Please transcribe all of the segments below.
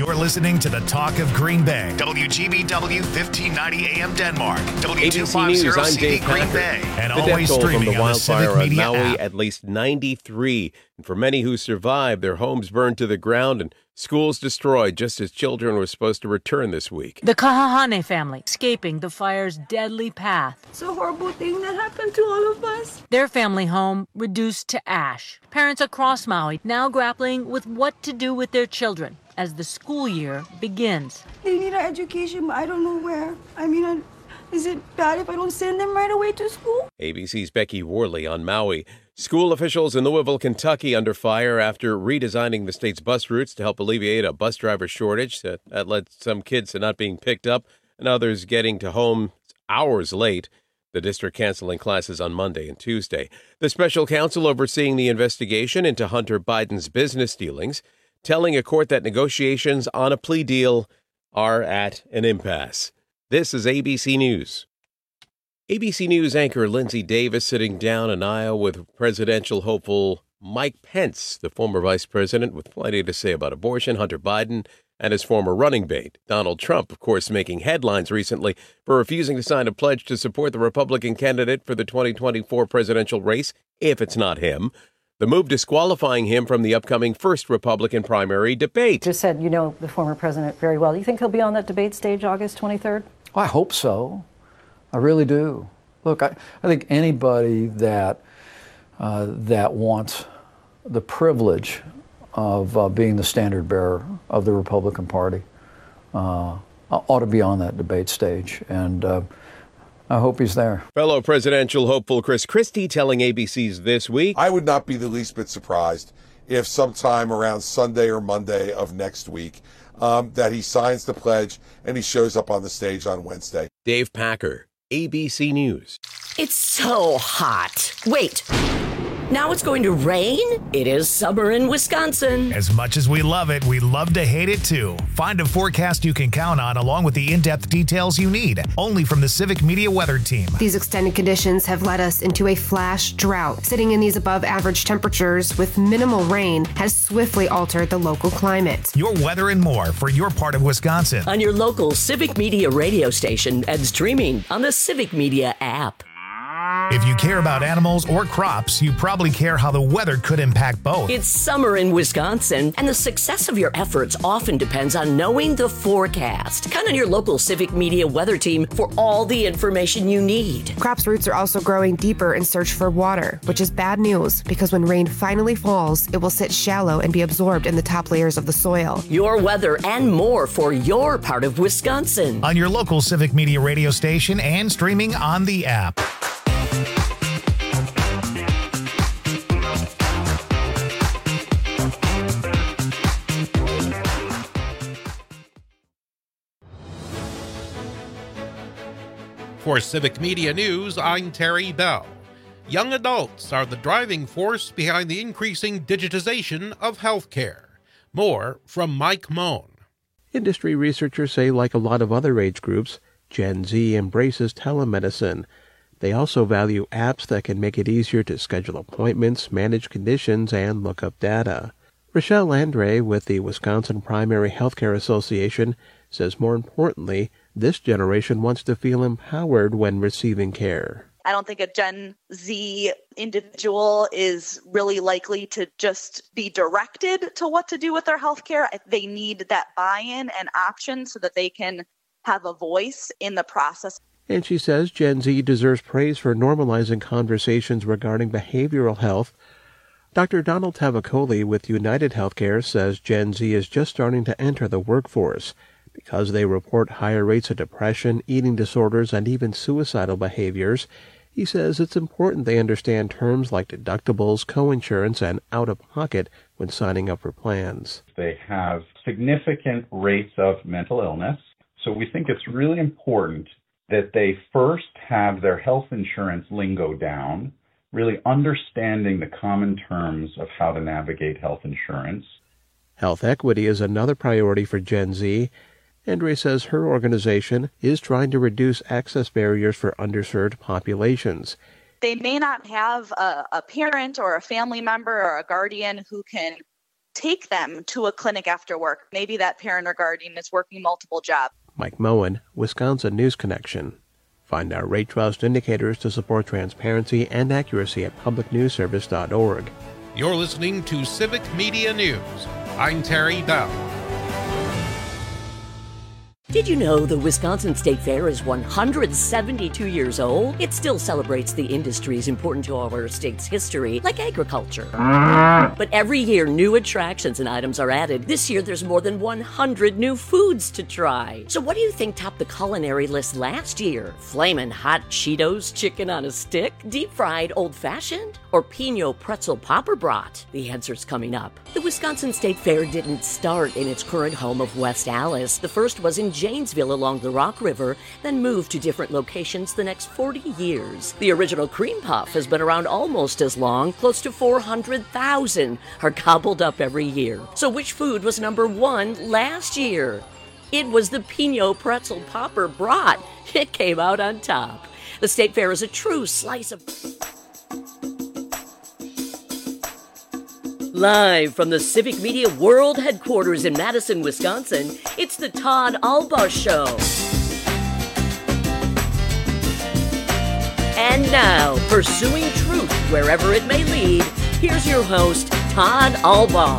You're listening to the Talk of Green Bay. WGBW 1590 AM Denmark. ABC News, I'm Dave Green Packer. Bay. And The always death toll from streaming the on the Civic wildfire on Media Maui app. at least 93. And for many who survived, their homes burned to the ground and schools destroyed just as children were supposed to return this week. The Kahahane family escaping the fire's deadly path. It's a horrible thing that happened to all of us. Their family home reduced to ash. Parents across Maui now grappling with what to do with their children as the school year begins. They need an education, but I don't know where. Is it bad if I don't send them right away to school? ABC's Becky Worley on Maui. School officials in Louisville, Kentucky under fire after redesigning the state's bus routes to help alleviate a bus driver shortage that led some kids to not being picked up and others getting to home hours late. The district canceling classes on Monday and Tuesday. The special counsel overseeing the investigation into Hunter Biden's business dealings telling a court that negotiations on a plea deal are at an impasse. This is ABC News. ABC News anchor Lindsay Davis sitting down in Iowa with presidential hopeful Mike Pence, the former vice president, with plenty to say about abortion, Hunter Biden, and his former running mate, Donald Trump, of course, making headlines recently for refusing to sign a pledge to support the Republican candidate for the 2024 presidential race, if it's not him. The move disqualifying him from the upcoming first Republican primary debate. Just said, you know the former president very well. Do you think he'll be on that debate stage August 23rd? I hope so. I really do. Look, I think anybody that wants the privilege of being the standard bearer of the Republican Party ought to be on that debate stage. And I hope he's there. Fellow presidential hopeful Chris Christie telling ABC's This Week. I would not be the least bit surprised if sometime around Sunday or Monday of next week that he signs the pledge and he shows up on the stage on Wednesday. Dave Packer, ABC News. It's so hot. Wait. Now it's going to rain? It is summer in Wisconsin. As much as we love it, we love to hate it too. Find a forecast you can count on along with the in-depth details you need. Only from the Civic Media Weather Team. These extended conditions have led us into a flash drought. Sitting in these above average temperatures with minimal rain has swiftly altered the local climate. Your weather and more for your part of Wisconsin. On your local Civic Media radio station and streaming on the Civic Media app. If you care about animals or crops, you probably care how the weather could impact both. It's summer in Wisconsin, and the success of your efforts often depends on knowing the forecast. Count on your local Civic Media Weather Team for all the information you need. Crops' roots are also growing deeper in search for water, which is bad news because when rain finally falls, it will sit shallow and be absorbed in the top layers of the soil. Your weather and more for your part of Wisconsin. On your local Civic Media radio station and streaming on the app. For Civic Media News, I'm Terry Bell. Young adults are the driving force behind the increasing digitization of healthcare. More from Mike Moan. Industry researchers say, like a lot of other age groups, Gen Z embraces telemedicine. They also value apps that can make it easier to schedule appointments, manage conditions, and look up data. Rochelle Andre with the Wisconsin Primary Healthcare Association says more importantly, this generation wants to feel empowered when receiving care. I don't think a Gen Z individual is really likely to just be directed to what to do with their healthcare. They need that buy-in and option so that they can have a voice in the process. And she says Gen Z deserves praise for normalizing conversations regarding behavioral health. Dr. Donald Tavakoli with United Healthcare says Gen Z is just starting to enter the workforce because they report higher rates of depression, eating disorders, and even suicidal behaviors. He says it's important they understand terms like deductibles, coinsurance, and out-of-pocket when signing up for plans. They have significant rates of mental illness, so we think it's really important that they first have their health insurance lingo down, really understanding the common terms of how to navigate health insurance. Health equity is another priority for Gen Z. Andre says her organization is trying to reduce access barriers for underserved populations. They may not have a parent or a family member or a guardian who can take them to a clinic after work. Maybe that parent or guardian is working multiple jobs. Mike Moen, Wisconsin News Connection. Find our rate trust indicators to support transparency and accuracy at publicnewsservice.org. You're listening to Civic Media News. I'm Terry Bell. Did you know the Wisconsin State Fair is 172 years old? It still celebrates the industries important to our state's history, like agriculture. But every year, new attractions and items are added. This year, there's more than 100 new foods to try. So what do you think topped the culinary list last year? Flamin' hot Cheetos chicken on a stick? Deep-fried old-fashioned? Or Pinot pretzel popper brat? The answer's coming up. The Wisconsin State Fair didn't start in its current home of West Allis. The first was in Janesville along the Rock River, then moved to different locations the next 40 years. The original cream puff has been around almost as long. Close to 400,000 are gobbled up every year. So which food was number one last year? It was the Pinot pretzel popper brat. It came out on top. The State Fair is a true slice of... Live from the Civic Media World Headquarters in Madison, Wisconsin, it's the Todd Albaugh Show. And now, pursuing truth wherever it may lead, here's your host, Todd Albaugh.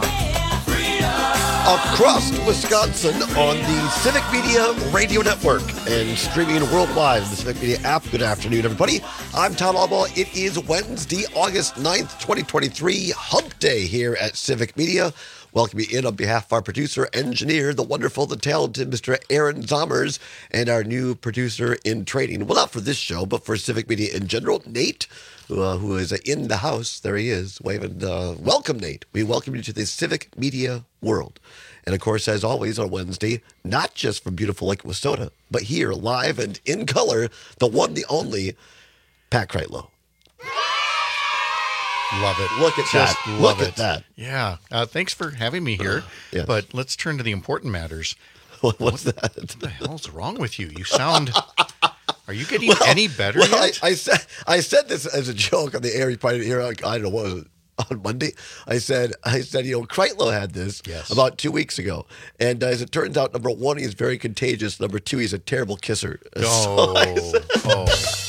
Across Wisconsin on the Civic Media Radio Network and streaming worldwide on the Civic Media app. Good afternoon, everybody. I'm Todd Albaugh. It is Wednesday, August 9th, 2023, Hump Day here at Civic Media. Welcome you in on behalf of our producer, engineer, the wonderful, the talented Mr. Aaron Zommers, and our new producer in training. Well, not for this show, but for Civic Media in general, Nate, who is in the house. There he is, waving. Welcome, Nate. We welcome you to the Civic Media world. And, of course, as always on Wednesday, not just from beautiful Lake Wissota, but here, live and in color, the one, the only, Pat Kreitlow. Love it. Look at Just that. love Look it. at that. Yeah. Thanks for having me here. Yes. But let's turn to the important matters. What's that? What the hell's wrong with you? You sound... Are you getting any better yet? I said this as a joke on the air. You probably didn't hear it. I don't know what was it, on Monday. I said, Kreitlow had this about 2 weeks ago. And as it turns out, number one, he's very contagious. Number two, he's a terrible kisser. Oh.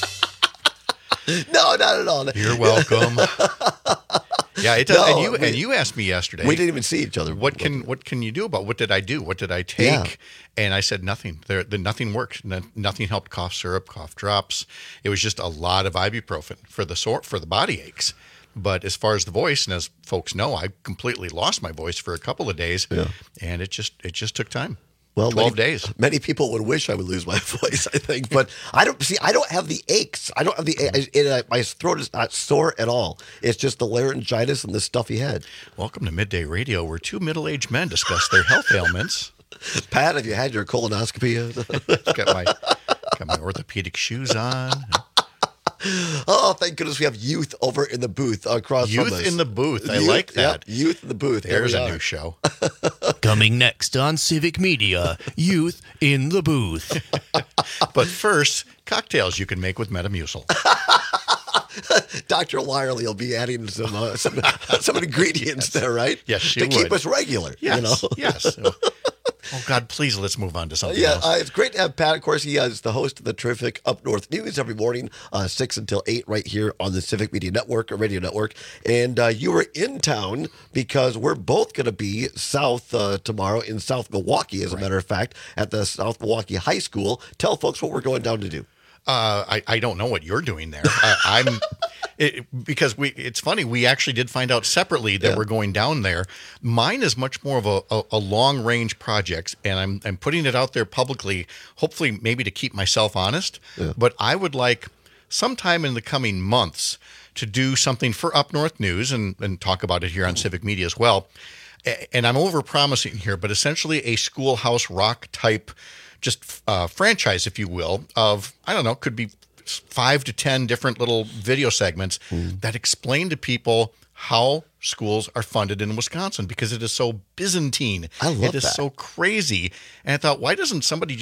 No, not at all. You're welcome. Yeah, it does. No, and you asked me yesterday. We didn't even see each other. What can you do about? What did I do? What did I take? Yeah. And I said nothing. Nothing worked. Nothing helped. Cough syrup, cough drops. It was just a lot of ibuprofen for the body aches. But as far as the voice, and as folks know, I completely lost my voice for a couple of days, and it just took time. Well, 12 days. Many people would wish I would lose my voice, I think, but I don't have the aches. I don't have the my throat is not sore at all. It's just the laryngitis and the stuffy head. Welcome to Midday Radio, where two middle-aged men discuss their health ailments. Pat, have you had your colonoscopy yet? got my orthopedic shoes on. Oh, thank goodness we have youth over in the booth across from us. Youth in the booth. I like that. Yep, youth in the booth. There's a new show. Coming next on Civic Media, Youth in the Booth. But first, cocktails you can make with Metamucil. Dr. Wirely will be adding some ingredients there, right? Yes, she to would. keep us regular. Yes, you know? yes. Oh, God, please let's move on to something else. It's great to have Pat. Of course, he is the host of the terrific Up North News every morning, 6 until 8, right here on the Civic Media Network, or Radio Network. And you were in town because we're both going to be south tomorrow in South Milwaukee, as a matter of fact, at the South Milwaukee High School. Tell folks what we're going down to do. I don't know what you're doing there. Because it's funny, we actually did find out separately that we're going down there. Mine is much more of a long range project, and I'm putting it out there publicly, hopefully maybe to keep myself honest. Yeah. But I would like sometime in the coming months to do something for Up North News and talk about it here on Civic Media as well. And I'm over promising here, but essentially a Schoolhouse Rock type just franchise, if you will, of, I don't know, could be 5 to 10 different little video segments that explain to people how schools are funded in Wisconsin, because it is so Byzantine. I love it is that. so crazy. And I thought, why doesn't somebody just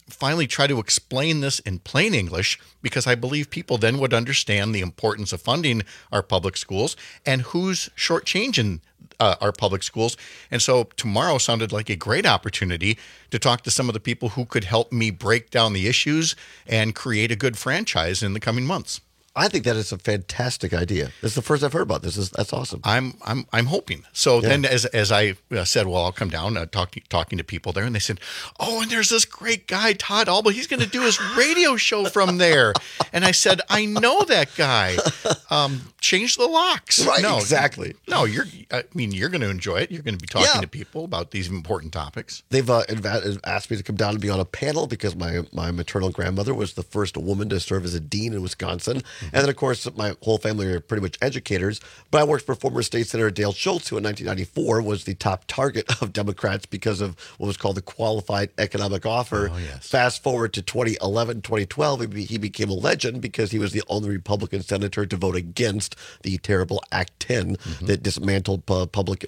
finally try to explain this in plain English, because I believe people then would understand the importance of funding our public schools and who's shortchanging our public schools. And so tomorrow sounded like a great opportunity to talk to some of the people who could help me break down the issues and create a good franchise in the coming months. I think that is a fantastic idea. This is the first I've heard about this. That's awesome. I'm hoping. So then, as I said, well, I'll come down talking to people there, and they said, "Oh, and there's this great guy, Todd Alba. He's going to do his radio show from there." And I said, "I know that guy. Change the locks." Right? No, exactly. No, you're going to enjoy it. You're going to be talking to people about these important topics. They've asked me to come down and be on a panel because my maternal grandmother was the first woman to serve as a dean in Wisconsin. And then, of course, my whole family are pretty much educators. But I worked for former State Senator Dale Schultz, who in 1994 was the top target of Democrats because of what was called the qualified economic offer. Oh, yes. Fast forward to 2011, 2012, he became a legend because he was the only Republican senator to vote against the terrible Act 10 that dismantled public,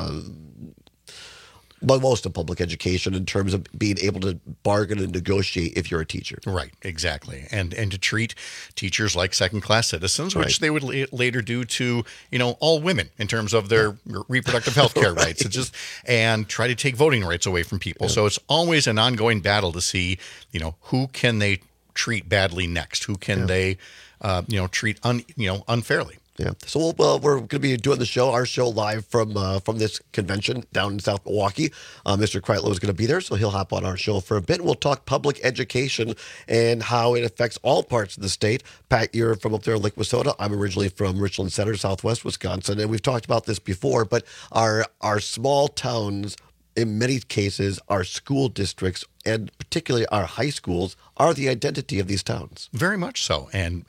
but most of public education in terms of being able to bargain and negotiate if you're a teacher. Right, exactly. And to treat teachers like second-class citizens, which they would later do to, all women in terms of their reproductive health care rights. And try to take voting rights away from people. So it's always an ongoing battle to see, who can they treat badly next? Who can they, treat unfairly? Yeah. So we're going to be doing our show live from this convention down in South Milwaukee. Mr. Kreitlow is going to be there, so he'll hop on our show for a bit. We'll talk public education and how it affects all parts of the state. Pat, you're from up there in Lake Wissota. I'm originally from Richland Center, Southwest Wisconsin, and we've talked about this before, but our small towns, in many cases, our school districts, and particularly our high schools, are the identity of these towns. Very much so. And,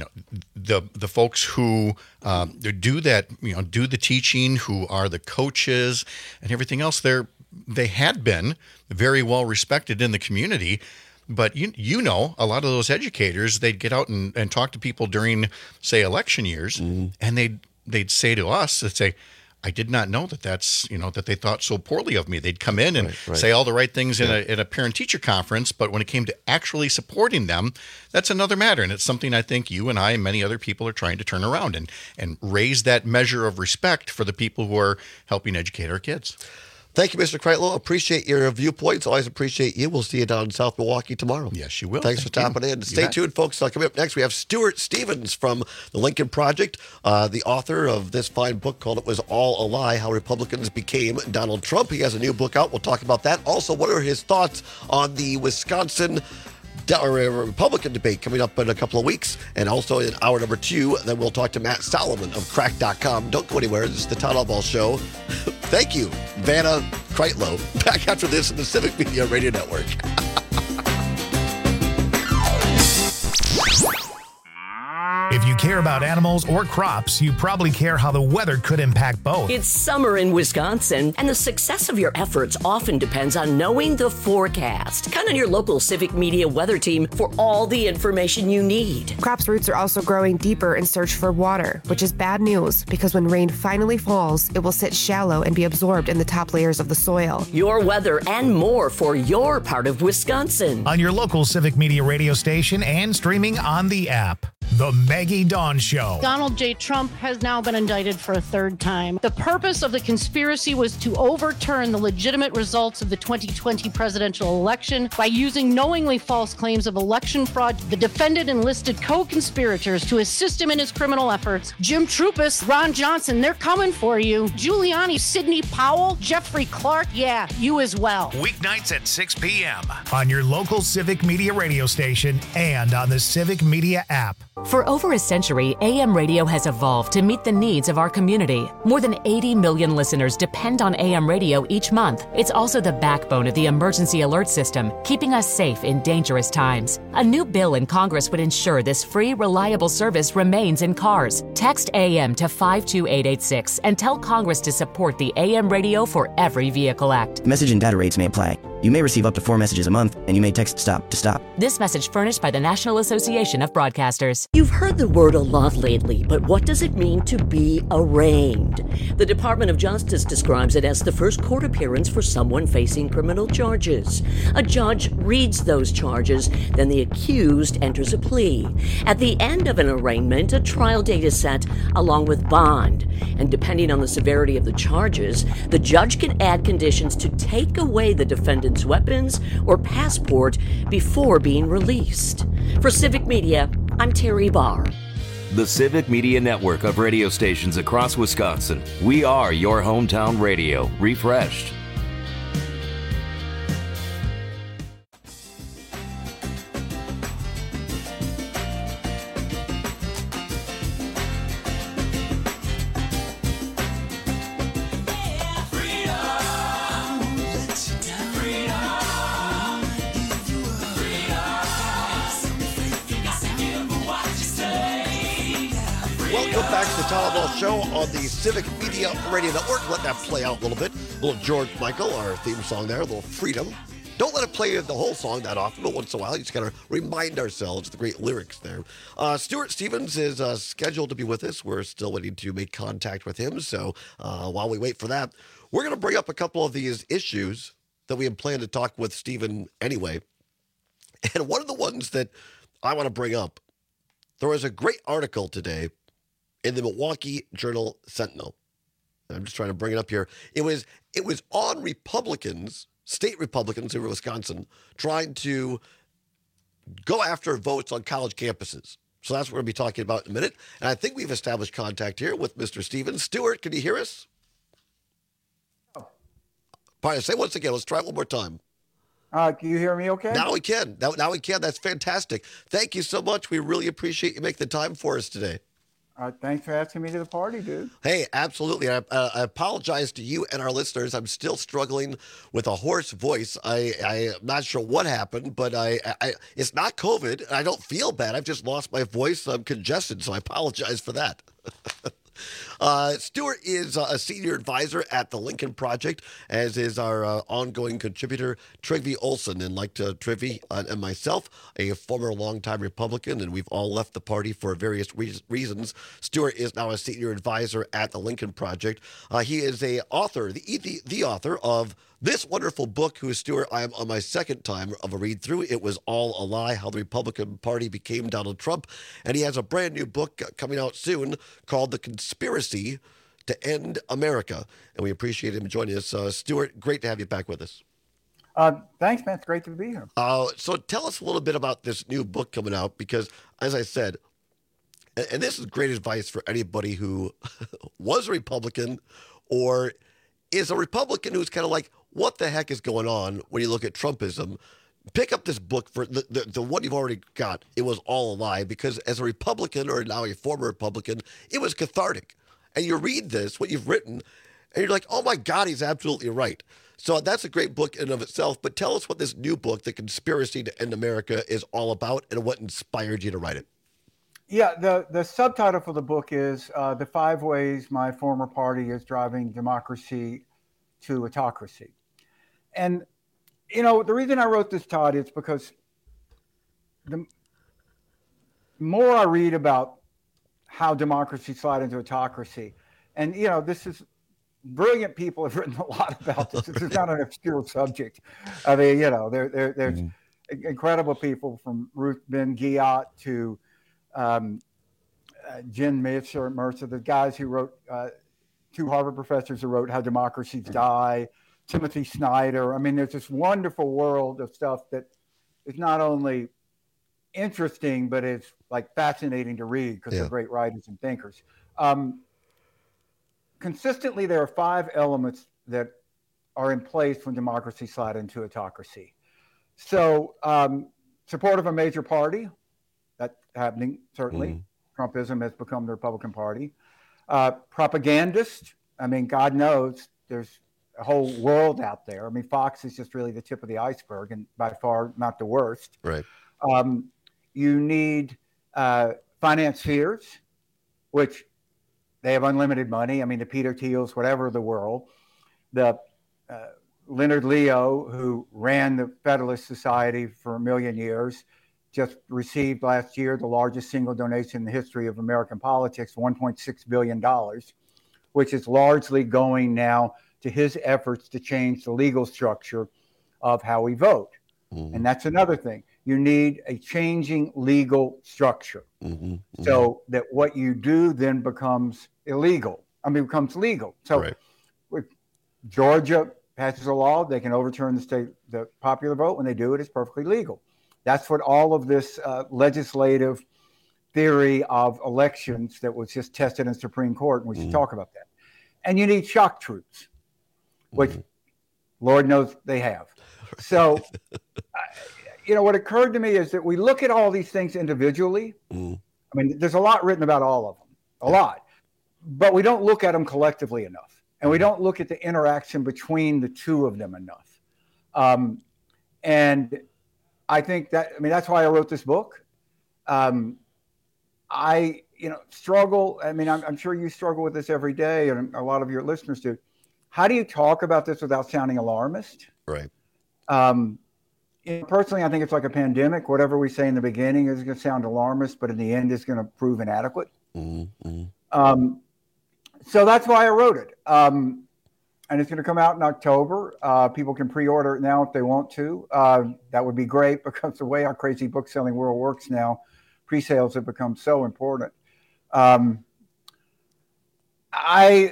the folks who do that, do the teaching, who are the coaches and everything else, they had been very well respected in the community. But a lot of those educators, they'd get out and talk to people during, say, election years, and they'd say to us, they'd say, I did not know that's, that they thought so poorly of me. They'd come in and say all the right things in a parent-teacher conference, but when it came to actually supporting them, that's another matter. And it's something I think you and I and many other people are trying to turn around and raise that measure of respect for the people who are helping educate our kids. Thank you, Mr. Kreitlow. Appreciate your viewpoints. Always appreciate you. We'll see you down in South Milwaukee tomorrow. Yes, you will. Thanks for stopping in. Stay tuned, folks. Coming up next, we have Stuart Stevens from the Lincoln Project, the author of this fine book called It Was All a Lie, How Republicans Became Donald Trump. He has a new book out. We'll talk about that. Also, what are his thoughts on the Wisconsin Republican debate coming up in a couple of weeks? And also in hour number 2, then we'll talk to Matt Solomon of Crack.com. Don't go anywhere. This is the Todd Albaugh Show. Thank you, Vanna Kreitlow. Back after this in the Civic Media Radio Network. If you care about animals or crops, you probably care how the weather could impact both. It's summer in Wisconsin, and the success of your efforts often depends on knowing the forecast. Count on your local Civic Media weather team for all the information you need. Crops' roots are also growing deeper in search for water, which is bad news because when rain finally falls, it will sit shallow and be absorbed in the top layers of the soil. Your weather and more for your part of Wisconsin. On your local Civic Media radio station and streaming on the app. The Maggie Dawn Show. Donald J. Trump has now been indicted for a third time. The purpose of the conspiracy was to overturn the legitimate results of the 2020 presidential election by using knowingly false claims of election fraud. The defendant enlisted co-conspirators to assist him in his criminal efforts. Jim Trupis, Ron Johnson, they're coming for you. Giuliani, Sidney Powell, Jeffrey Clark, yeah, you as well. Weeknights at 6 p.m. on your local Civic Media radio station and on the Civic Media app. For over a century, AM radio has evolved to meet the needs of our community. More than 80 million listeners depend on AM radio each month. It's also the backbone of the emergency alert system, keeping us safe in dangerous times. A new bill in Congress would ensure this free, reliable service remains in cars. Text AM to 52886 and tell Congress to support the AM Radio for Every Vehicle Act. Message and data rates may apply. You may receive up to 4 messages a month, and you may text STOP to stop. This message furnished by the National Association of Broadcasters. You've heard the word a lot lately, but what does it mean to be arraigned? The Department of Justice describes it as the first court appearance for someone facing criminal charges. A judge reads those charges, then the accused enters a plea. At the end of an arraignment, a trial date is set along with bond. And depending on the severity of the charges, the judge can add conditions to take away the defendant's weapons or passport before being released. For Civic Media, I'm Terry Barr. The Civic Media Network of radio stations across Wisconsin. We are your hometown radio, refreshed. Welcome back to the Tom Ball Show on the Civic Media Radio Network. Let that play out a little bit. A little George Michael, our theme song there, a little Freedom. Don't let it play the whole song that often, but once in a while, you just got to remind ourselves of the great lyrics there. Stuart Stevens is scheduled to be with us. We're still waiting to make contact with him. So while we wait for that, we're going to bring up a couple of these issues that we had planned to talk with Stephen anyway. And one of the ones that I want to bring up, there was a great article today in the Milwaukee Journal Sentinel. I'm just trying to bring it up here. It was on Republicans, state Republicans in Wisconsin, trying to go after votes on college campuses. So that's what we're going to be talking about in a minute. And I think we've established contact here with Mr. Stevens. Stuart, can you hear us? Pardon, say once again. Let's try it one more time. Can you hear me okay? Now we can. Now we can. That's fantastic. Thank you so much. We really appreciate you making the time for us today. Thanks for asking me to the party, dude. Hey, absolutely. I apologize to you and our listeners. I'm still struggling with a hoarse voice. I'm not sure what happened, but it's not COVID. I don't feel bad. I've just lost my voice. I'm congested, so I apologize for that. Stuart is a senior advisor at the Lincoln Project, as is our ongoing contributor, Trygve Olsen. And like Trygve and myself, a former longtime Republican, and we've all left the party for various reasons. Stuart is now a senior advisor at the Lincoln Project. He is the author of this wonderful book, Stuart, I am on my second time of a read through. It was all a lie, how the Republican Party became Donald Trump. And he has a brand new book coming out soon called The Conspiracy to End America. And we appreciate him joining us. Stuart, great to have you back with us. Thanks, man. It's great to be here. So tell us a little bit about this new book coming out, because as I said, and this is great advice for anybody who was a Republican or is a Republican who's kind of like, what the heck is going on when you look at Trumpism? Pick up this book for the one you've already got. It was all a lie, because as a Republican, or now a former Republican, it was cathartic. And you read this, what you've written, and you're like, oh my God, he's absolutely right. So that's a great book in and of itself. But tell us what this new book, The Conspiracy to End America, is all about, and what inspired you to write it. Yeah, the subtitle for the book is The 5 Ways My Former Party is Driving Democracy to Autocracy. And, you know, the reason I wrote this, Todd, is because the more I read about how democracy slide into autocracy, and, you know, this is brilliant people have written a lot about this. This is not an obscure subject. I mean, you know, there's incredible people, from Ruth Ben-Ghiat to Jen Mercer, the guys who wrote, 2 Harvard professors who wrote How Democracies Die, Timothy Snyder. I mean, there's this wonderful world of stuff that is not only interesting, but it's like fascinating to read, because they're great writers and thinkers. Consistently, there are 5 elements that are in place when democracy slide into autocracy. So support of a major party, that's happening, certainly. Trumpism has become the Republican Party. Propagandist, I mean, God knows there's a whole world out there. I mean, Fox is just really the tip of the iceberg, and by far not the worst. Right. You need financiers, which they have unlimited money. I mean, the Peter Thiels, whatever the world, the Leonard Leo, who ran the Federalist Society for a million years, just received last year the largest single donation in the history of American politics, $1.6 billion, which is largely going now to his efforts to change the legal structure of how we vote. And that's another thing. You need a changing legal structure so that what you do then becomes illegal. Becomes legal. So if Georgia passes a law, they can overturn the popular vote. When they do it, it's perfectly legal. That's what all of this legislative theory of elections that was just tested in the Supreme Court, and we should talk about that. And you need shock troops, which Lord knows they have. So, what occurred to me is that we look at all these things individually. There's a lot written about all of them, a lot, but we don't look at them collectively enough. And we don't look at the interaction between the two of them enough. And I think that's why I wrote this book. I struggle. I'm sure you struggle with this every day, and a lot of your listeners do. How do you talk about this without sounding alarmist? Right. Personally, I think it's like a pandemic. Whatever we say in the beginning is going to sound alarmist, but in the end, it's going to prove inadequate. So that's why I wrote it. And it's going to come out in October. People can pre-order it now if they want to. That would be great, because the way our crazy book selling world works now, pre-sales have become so important. I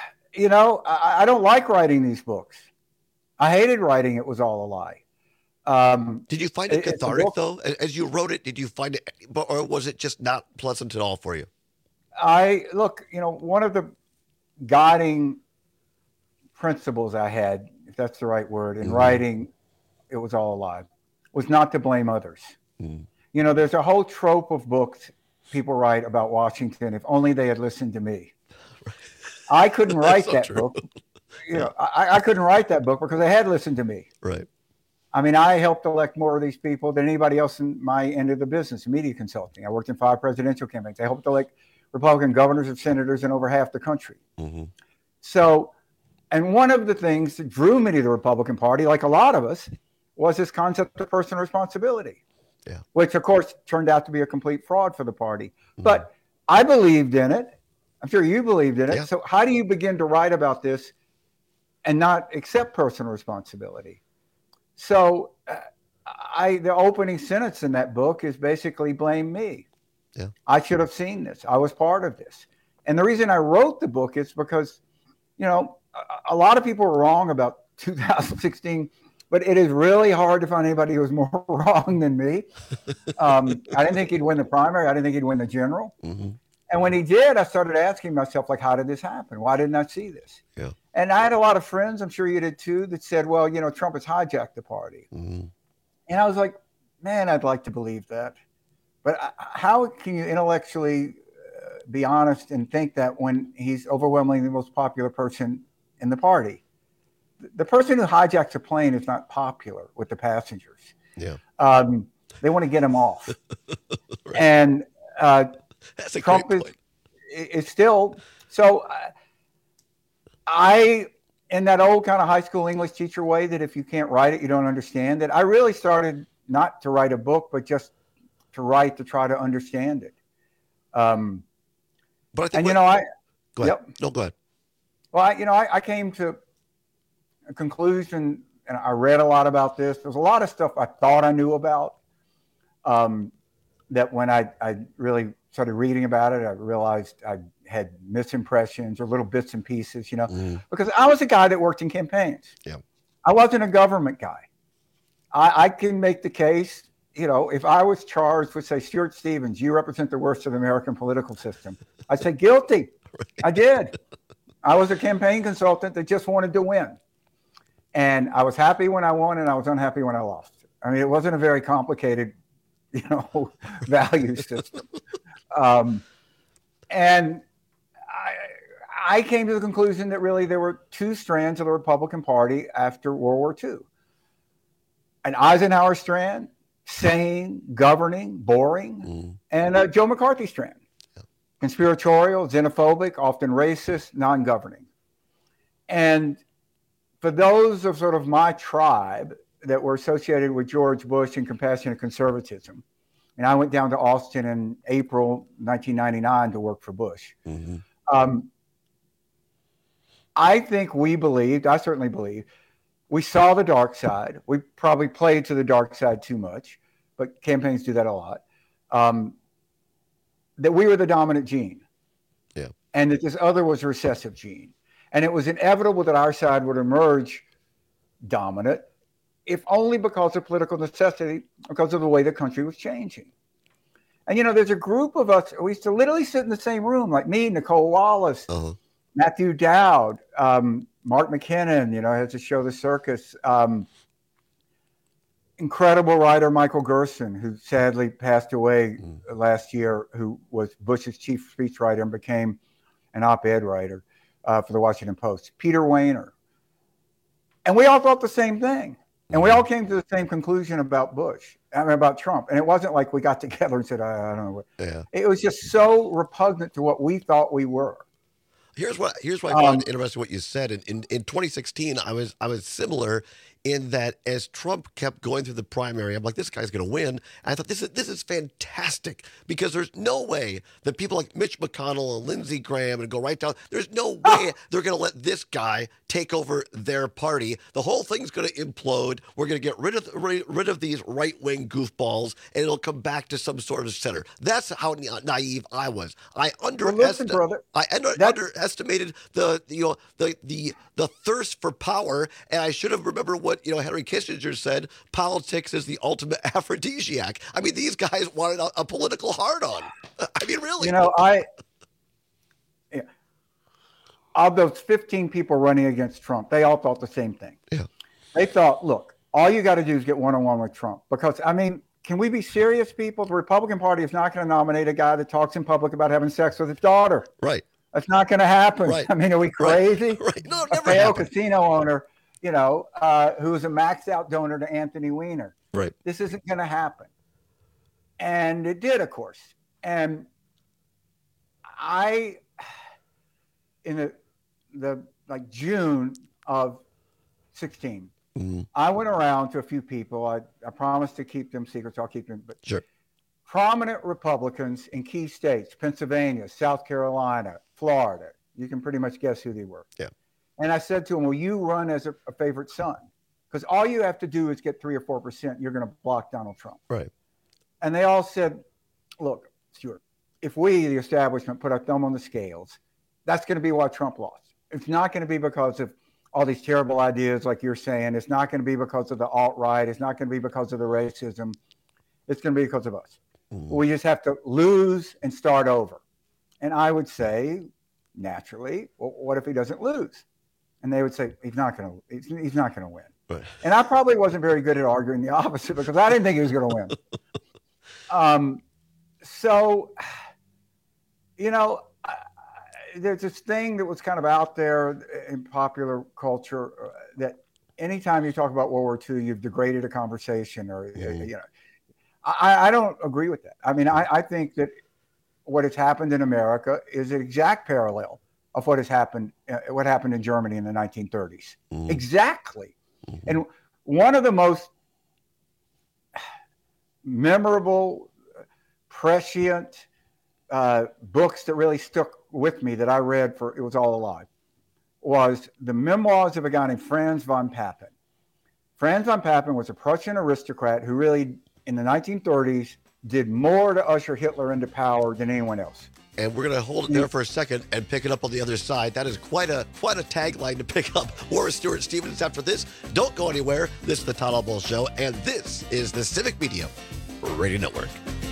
don't like writing these books. I hated writing It Was All a Lie. Did you find it cathartic, though? As you wrote it, did you find it, or was it just not pleasant at all for you? One of the guiding principles I had, if that's the right word, in writing It Was All a Lie, was not to blame others. There's a whole trope of books people write about Washington. If only they had listened to me. I couldn't write that book. I couldn't write that book because they had listened to me. Right. I helped elect more of these people than anybody else in my end of the business, media consulting. I worked in 5 presidential campaigns. I helped elect Republican governors and senators in over half the country. So, and one of the things that drew me to the Republican Party, like a lot of us, was this concept of personal responsibility, which of course turned out to be a complete fraud for the party. But I believed in it. I'm sure you believed in it. So how do you begin to write about this and not accept personal responsibility? So the opening sentence in that book is basically blame me. I should have seen this. I was part of this. And the reason I wrote the book is because, a lot of people were wrong about 2016, but it is really hard to find anybody who was more wrong than me. I didn't think he'd win the primary. I didn't think he'd win the general. And when he did, I started asking myself, how did this happen? Why didn't I see this? And I had a lot of friends, I'm sure you did too, that said, well, Trump has hijacked the party. And I was like, man, I'd like to believe that. But how can you intellectually be honest and think that when he's overwhelmingly the most popular person in the party? The person who hijacks a plane is not popular with the passengers. They want to get him off. And Trump is still so. In that old kind of high school English teacher way, that if you can't write it, you don't understand it. I really started not to write a book, but just to write to try to understand it. But I think go ahead. No, go ahead. Well, I came to a conclusion, and I read a lot about this. There's a lot of stuff I thought I knew about that when I really started reading about it, I realized I had misimpressions or little bits and pieces, because I was a guy that worked in campaigns. I wasn't a government guy. I can make the case, if I was charged with, say, Stuart Stevens, you represent the worst of the American political system, I'd say guilty. I did. I was a campaign consultant that just wanted to win. And I was happy when I won, and I was unhappy when I lost. It wasn't a very complicated, value system. And I came to the conclusion that really there were 2 strands of the Republican Party after World War II. An Eisenhower strand, sane, governing, boring, and a Joe McCarthy strand. Conspiratorial, xenophobic, often racist, non-governing. And for those of sort of my tribe that were associated with George Bush and compassionate conservatism, and I went down to Austin in April 1999 to work for Bush. I think I certainly believe, we saw the dark side. We probably played to the dark side too much, but campaigns do that a lot. That we were the dominant gene. Yeah. And that this other was a recessive gene. And it was inevitable that our side would emerge dominant, if only because of political necessity, because of the way the country was changing. And, there's a group of us, we used to literally sit in the same room, like me, Nicole Wallace, Matthew Dowd, Mark McKinnon, has a show, The Circus, incredible writer Michael Gerson, who sadly passed away last year, who was Bush's chief speechwriter and became an op-ed writer for the Washington Post, Peter Wehner. And we all thought the same thing. And we all came to the same conclusion about about Trump. And it wasn't like we got together and said, I don't know what. Yeah. It was just so repugnant to what we thought we were. Here's what I found interesting what you said. In 2016, I was similar in that as Trump kept going through the primary, I'm like, this guy's going to win. And I thought, this is fantastic, because there's no way that people like Mitch McConnell and Lindsey Graham and go right down, there's no way they're going to let this guy take over their party. The whole thing's going to implode. We're going to get rid of these right-wing goofballs, and it'll come back to some sort of center. That's how naive I was. I underestimated the thirst for power, and I should have remembered what Henry Kissinger said: politics is the ultimate aphrodisiac. I mean, these guys wanted a political hard-on. I mean, really. Of those 15 people running against Trump, they all thought the same thing. Yeah. They thought, look, all you got to do is get one-on-one with Trump. Because, can we be serious, people? The Republican Party is not going to nominate a guy that talks in public about having sex with his daughter. Right. That's not going to happen. Right. Are we crazy? Right. No, it a never failed happened. casino owner, who was a maxed out donor to Anthony Weiner. Right. This isn't going to happen. And it did, of course. And in the June of 16, I went around to a few people. I promised to keep them secret, so I'll keep them. But sure. Prominent Republicans in key states: Pennsylvania, South Carolina, Florida. You can pretty much guess who they were. Yeah. And I said to them, will you run as a favorite son? Because all you have to do is get 3 or 4%. You're going to block Donald Trump. Right. And they all said, look, Stuart, if we, the establishment, put our thumb on the scales, that's going to be why Trump lost. It's not going to be because of all these terrible ideas like you're saying. It's not going to be because of the alt-right. It's not going to be because of the racism. It's going to be because of us. We just have to lose and start over. And I would say, naturally, well, what if he doesn't lose? And they would say, he's not going to win. Right. And I probably wasn't very good at arguing the opposite, because I didn't think he was going to win. There's this thing that was kind of out there in popular culture that anytime you talk about World War II, you've degraded a conversation, or I don't agree with that. I think that what has happened in America is an exact parallel of what happened in Germany in the 1930s. Exactly. And one of the most memorable, prescient books that really stuck with me that I read it was all alive, was the memoirs of a guy named Franz von Papen. Franz von Papen was a Prussian aristocrat who really, in the 1930s, did more to usher Hitler into power than anyone else. And we're going to hold it there for a second and pick it up on the other side. That is quite a tagline to pick up. More with Stuart Stevens after this. Don't go anywhere. This is the Todd Albaugh Show, and this is the Civic Media Radio Network.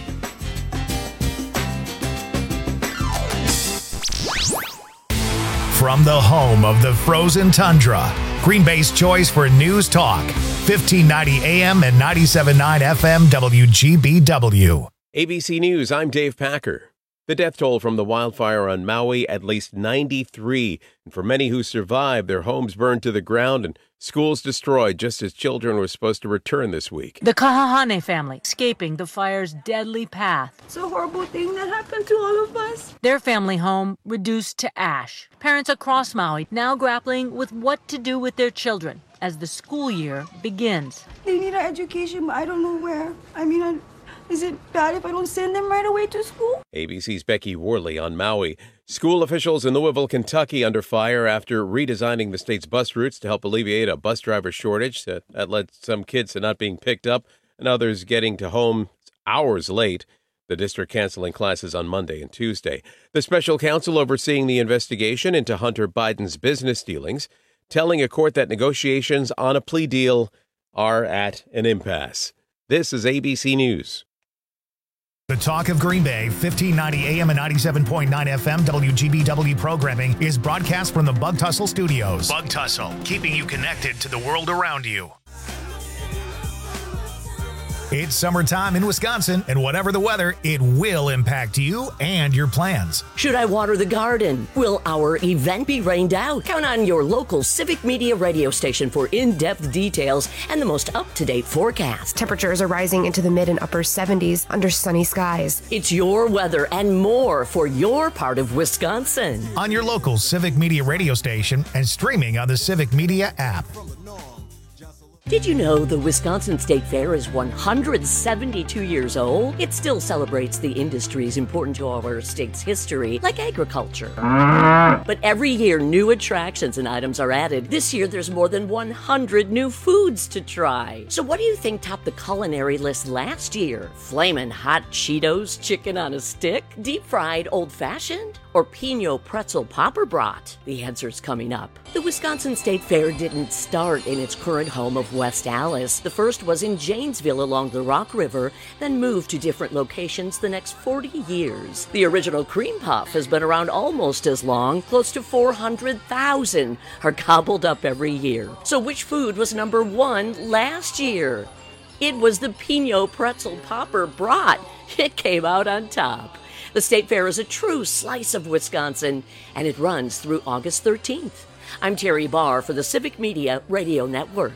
From the home of the frozen tundra, Green Bay's choice for news talk, 1590 AM and 97.9 FM WGBW. ABC News, I'm Dave Packer. The death toll from the wildfire on Maui, at least 93. And for many who survived, their homes burned to the ground and schools destroyed just as children were supposed to return this week. The Kahahane family escaping the fire's deadly path. It's a horrible thing that happened to all of us. Their family home reduced to ash. Parents across Maui now grappling with what to do with their children as the school year begins. They need an education, but I don't know where. Is it bad if I don't send them right away to school? ABC's Becky Worley on Maui. School officials in Louisville, Kentucky under fire after redesigning the state's bus routes to help alleviate a bus driver shortage that led some kids to not being picked up and others getting to home hours late. The district canceling classes on Monday and Tuesday. The special counsel overseeing the investigation into Hunter Biden's business dealings, telling a court that negotiations on a plea deal are at an impasse. This is ABC News. The Talk of Green Bay, 1590 AM and 97.9 FM WGBW programming is broadcast from the Bug Tussle Studios. Bug Tussle, keeping you connected to the world around you. It's summertime in Wisconsin, and whatever the weather, it will impact you and your plans. Should I water the garden? Will our event be rained out? Count on your local Civic Media radio station for in-depth details and the most up-to-date forecast. Temperatures are rising into the mid and upper 70s under sunny skies. It's your weather and more for your part of Wisconsin. On your local Civic Media radio station and streaming on the Civic Media app. Did you know the Wisconsin State Fair is 172 years old? It still celebrates the industries important to our state's history, like agriculture. But every year, new attractions and items are added. This year, there's more than 100 new foods to try. So what do you think topped the culinary list last year? Flamin' hot Cheetos chicken on a stick? Deep-fried old-fashioned? Or Pinot pretzel popper brat? The answer's coming up. The Wisconsin State Fair didn't start in its current home of West Allis. The first was in Janesville along the Rock River, then moved to different locations the next 40 years. The original cream puff has been around almost as long. Close to 400,000 are gobbled up every year. So which food was number one last year? It was the Pinot pretzel popper brat. It came out on top. The State Fair is a true slice of Wisconsin, and it runs through August 13th. I'm Terry Barr for the Civic Media Radio Network.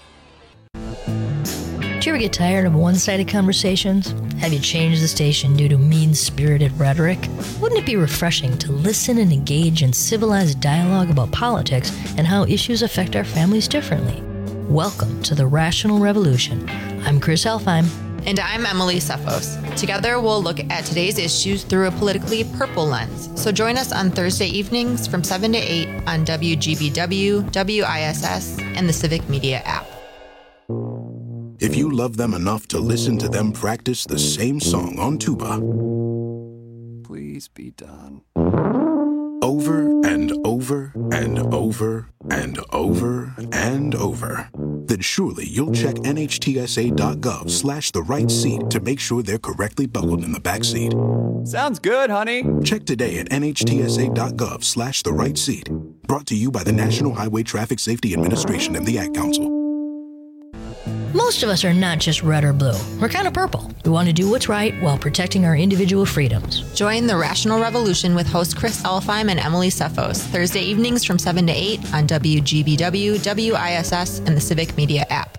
Do you ever get tired of one-sided conversations? Have you changed the station due to mean-spirited rhetoric? Wouldn't it be refreshing to listen and engage in civilized dialogue about politics and how issues affect our families differently? Welcome to the Rational Revolution. I'm Chris Elfheim. And I'm Emily Sefos. Together, we'll look at today's issues through a politically purple lens. So join us on Thursday evenings from 7 to 8 on WGBW, WISS, and the Civic Media app. If you love them enough to listen to them practice the same song on tuba, please be done. Over and over and over and over and over, then surely you'll check NHTSA.gov/the right seat to make sure they're correctly buckled in the back seat. Sounds good, honey. Check today at NHTSA.gov/the right seat. Brought to you by the National Highway Traffic Safety Administration and the Ad Council. Most of us are not just red or blue. We're kind of purple. We want to do what's right while protecting our individual freedoms. Join the Rational Revolution with host Chris Elfheim and Emily Sefos, Thursday evenings from 7 to 8 on WGBW, WISS, and the Civic Media app.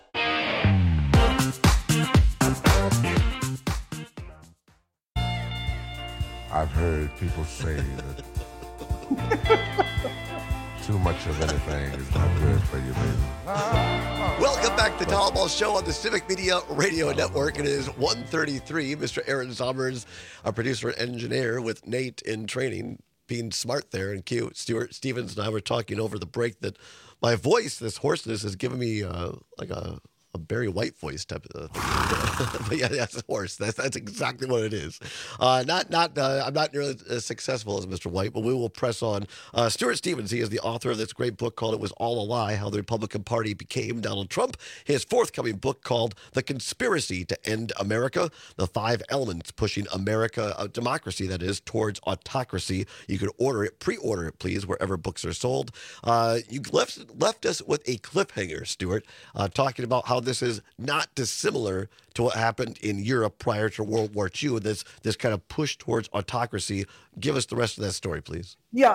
I've heard people say that too much of anything is not good for you, baby. Welcome back to Tom Ball Show on the Civic Media Radio Network. It is 1:33. Mr. Aaron Sommers, our producer and engineer, with Nate in training, being smart there and cute. Stuart Stevens and I were talking over the break that my voice, this hoarseness, has given me like a Barry White voice type of thing. But yeah, that's hoarse. That's exactly what it is. I'm not nearly as successful as Mr. White, but we will press on. Stuart Stevens, he is the author of this great book called It Was All a Lie, How the Republican Party Became Donald Trump. His forthcoming book called The Conspiracy to End America, the 5 elements pushing America, democracy that is, towards autocracy. You can order it, pre-order it, please, wherever books are sold. You left us with a cliffhanger, Stuart, talking about how this is not dissimilar to what happened in Europe prior to World War II, and this kind of push towards autocracy. Give us the rest of that story, please. Yeah,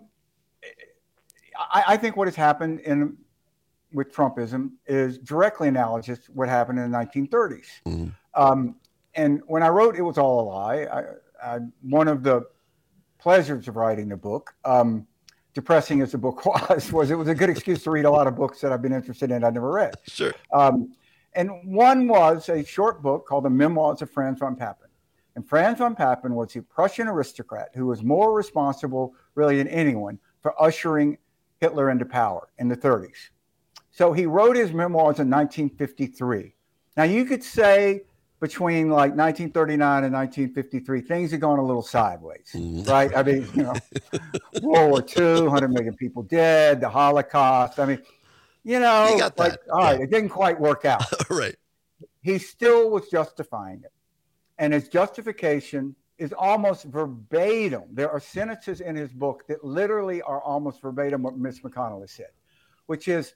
I think what has happened with Trumpism is directly analogous to what happened in the 1930s. Mm-hmm. And when I wrote It Was All a Lie, one of the pleasures of writing the book, depressing as the book was it was a good excuse to read a lot of books that I've been interested in I'd never read. Sure. And one was a short book called The Memoirs of Franz von Papen. And Franz von Papen was a Prussian aristocrat who was more responsible, really, than anyone for ushering Hitler into power in the 30s. So he wrote his memoirs in 1953. Now, you could say between like 1939 and 1953, things had gone a little sideways, right? I mean, World War II, 100 million people dead, the Holocaust. I mean, you got that. like, all right, it didn't quite work out. Right. He still was justifying it. And his justification is almost verbatim. There are sentences in his book that literally are almost verbatim what Mitch McConnell has said, which is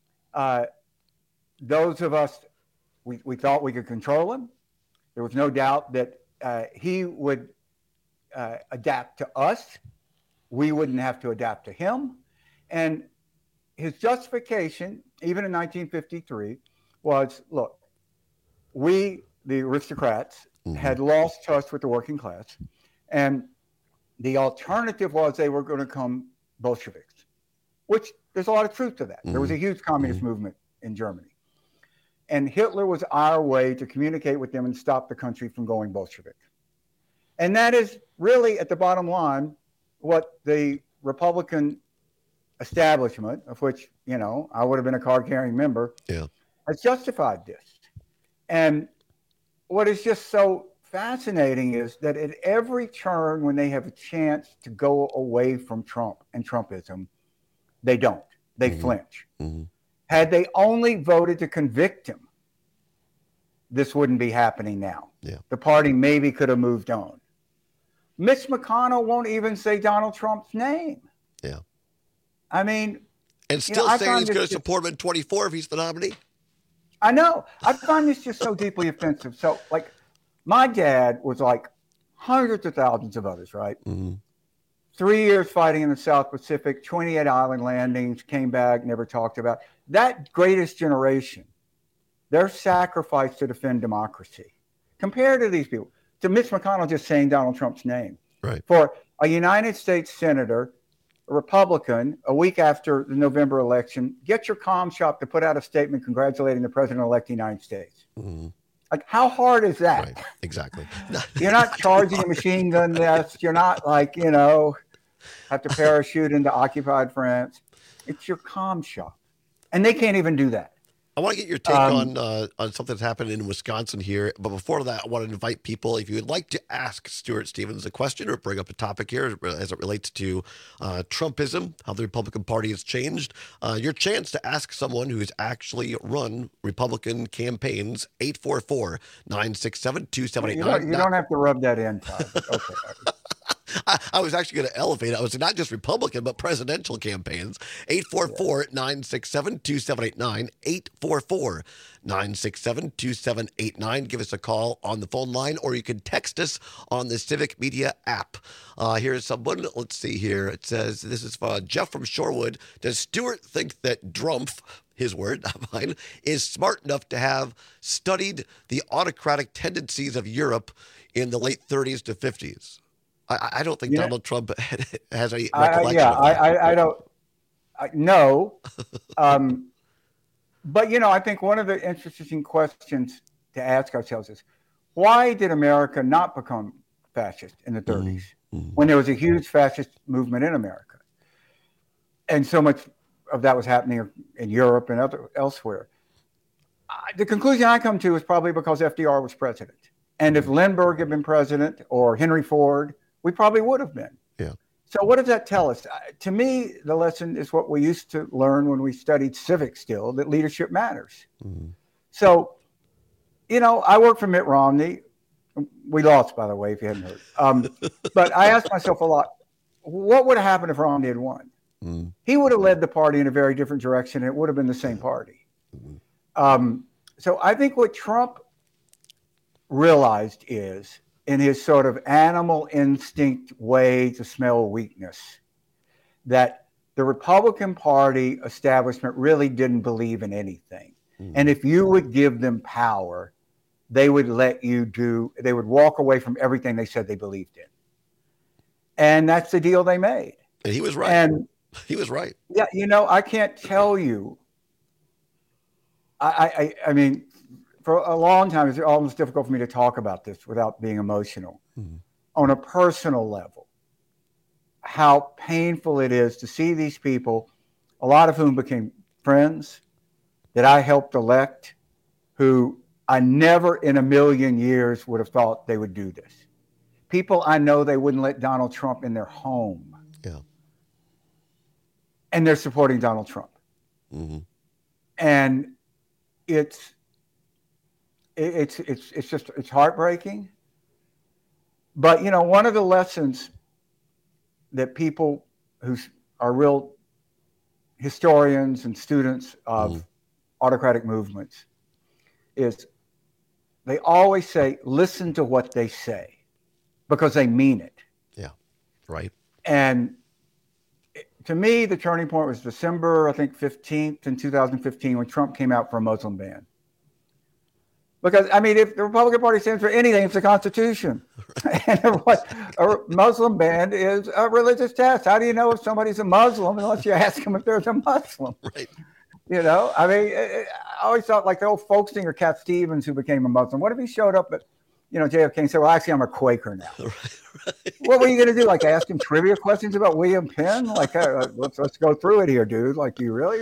those of us, we thought we could control him. There was no doubt that he would adapt to us. We wouldn't have to adapt to him. And his justification, even in 1953, was, look, we, the aristocrats, had lost touch with the working class. And the alternative was they were going to become Bolsheviks, which there's a lot of truth to that. There was a huge communist movement in Germany. And Hitler was our way to communicate with them and stop the country from going Bolshevik. And that is really, at the bottom line, what the Republican establishment, of which, I would have been a card-carrying member, has justified this. And what is just so fascinating is that at every turn when they have a chance to go away from Trump and Trumpism, they don't. They flinch. Had they only voted to convict him, this wouldn't be happening now. The party maybe could have moved on. Mitch McConnell won't even say Donald Trump's name. Yeah. I mean, and still saying he's going to support him in 24 if he's the nominee. I know. I find this just so deeply offensive. So, like, my dad was like hundreds of thousands of others, right? 3 years fighting in the South Pacific, 28 island landings, came back, never talked about. That greatest generation, their sacrifice to defend democracy, compared to these people, to Mitch McConnell just saying Donald Trump's name. Right. For a United States senator, a Republican, a week after the November election, get your comm shop to put out a statement congratulating the president-elect of the United States. Like, how hard is that? Right. Exactly. You're not charging a machine gun nest. You're not like, have to parachute into occupied France. It's your comm shop. And they can't even do that. I want to get your take on something that's happened in Wisconsin here. But before that, I want to invite people, if you would like to ask Stuart Stevens a question or bring up a topic here as it relates to Trumpism, how the Republican Party has changed, your chance to ask someone who's actually run Republican campaigns, 844-967-2789. You don't have to rub that in, Todd. Okay. I was actually going to elevate it. I was not just Republican, but presidential campaigns. 844-967-2789. 844-967-2789. Give us a call on the phone line, or you can text us on the Civic Media app. Here's someone. Let's see here. It says, this is Jeff from Shorewood. Does Stewart think that Drumpf, his word, not mine, is smart enough to have studied the autocratic tendencies of Europe in the late 30s to 50s? I don't think Donald Trump has any recollection of that. I don't know. But, I think one of the interesting questions to ask ourselves is, why did America not become fascist in the 30s when there was a huge fascist movement in America? And so much of that was happening in Europe and elsewhere. The conclusion I come to is probably because FDR was president. And if Lindbergh had been president or Henry Ford, we probably would have been. Yeah. So what does that tell us? To me, the lesson is what we used to learn when we studied civics still, that leadership matters. So, I worked for Mitt Romney. We lost, by the way, if you hadn't heard. But I asked myself a lot, what would have happened if Romney had won? He would have led the party in a very different direction, and it would have been the same party. So I think what Trump realized is, in his sort of animal instinct way to smell weakness, that the Republican Party establishment really didn't believe in anything. And if you would give them power, they would let you they would walk away from everything they said they believed in. And that's the deal they made. And he was right. And he was right. Yeah, I can't tell you. I mean, for a long time, it's almost difficult for me to talk about this without being emotional. On a personal level, how painful it is to see these people, a lot of whom became friends that I helped elect, who I never in a million years would have thought they would do this. People I know they wouldn't let Donald Trump in their home. Yeah. And they're supporting Donald Trump. And it's heartbreaking. But, one of the lessons that people who are real historians and students of autocratic movements is they always say, listen to what they say, because they mean it. Yeah, right. And to me, the turning point was December, I think, 15th in 2015, when Trump came out for a Muslim ban. Because, I mean, if the Republican Party stands for anything, it's the Constitution. And a Muslim ban is a religious test. How do you know if somebody's a Muslim unless you ask them if they're a Muslim? Right. I mean, I always thought, like the old folk singer Cat Stevens, who became a Muslim. What if he showed up at, JFK and said, well, actually, I'm a Quaker now. Right. What were you going to do? Like ask him trivia questions about William Penn? Like, let's go through it here, dude. Like, you really,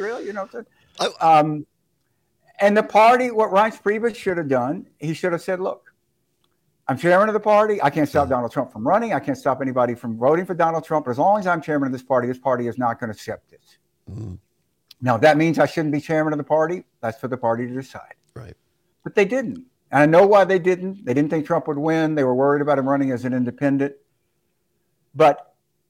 and the party, what Reince Priebus should have done, he should have said, look, I'm chairman of the party. I can't stop Donald Trump from running. I can't stop anybody from voting for Donald Trump. But as long as I'm chairman of this party is not going to accept this. Now, that means I shouldn't be chairman of the party. That's for the party to decide. Right. But they didn't. And I know why they didn't. They didn't think Trump would win. They were worried about him running as an independent. But,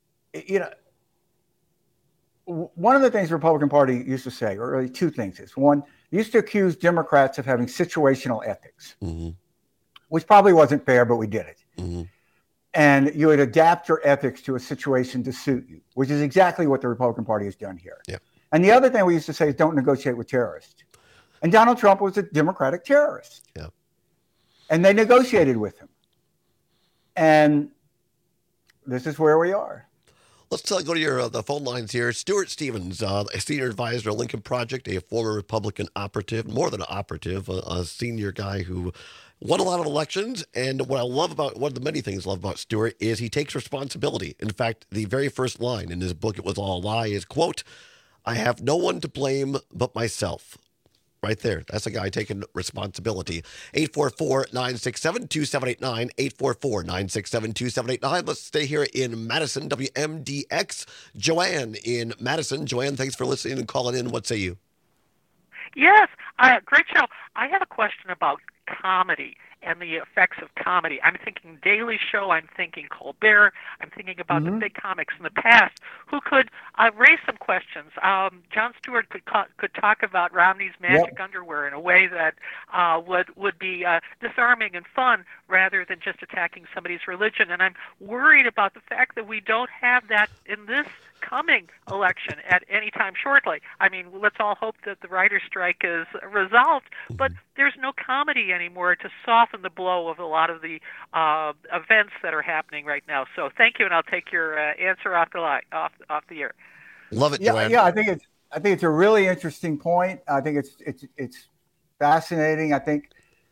one of the things the Republican Party used to say, or really two things is, one, used to accuse Democrats of having situational ethics, which probably wasn't fair, but we did it. And you would adapt your ethics to a situation to suit you, which is exactly what the Republican Party has done here. Yeah. And the other thing we used to say is don't negotiate with terrorists. And Donald Trump was a Democratic terrorist. Yeah. And they negotiated with him. And this is where we are. Let's go to the phone lines here. Stuart Stevens, a senior advisor at Lincoln Project, a former Republican operative, more than an operative, a senior guy who won a lot of elections. And what I love about, one of the many things I love about Stuart is he takes responsibility. In fact, the very first line in his book, It Was All a Lie, is, quote, I have no one to blame but myself. Right there. That's a guy taking responsibility. 844-967-2789. 844-967-2789. Let's stay here in Madison, WMDX. Joanne in Madison. Joanne, thanks for listening and calling in. What say you? Yes, great show. I have a question about comedy and the effects of comedy. I'm thinking Daily Show, I'm thinking Colbert, I'm thinking about the big comics in the past who could raise some questions. Jon Stewart could talk about Romney's magic underwear in a way that would be disarming and fun rather than just attacking somebody's religion. And I'm worried about the fact that we don't have that in this coming election at any time shortly. I mean, let's all hope that the writer's strike is resolved, but there's no comedy anymore to soften the blow of a lot of the events that are happening right now. So thank you, and I'll take your answer off the air. Love it, Joanne. Yeah, I think it's a really interesting point. I think it's fascinating. I think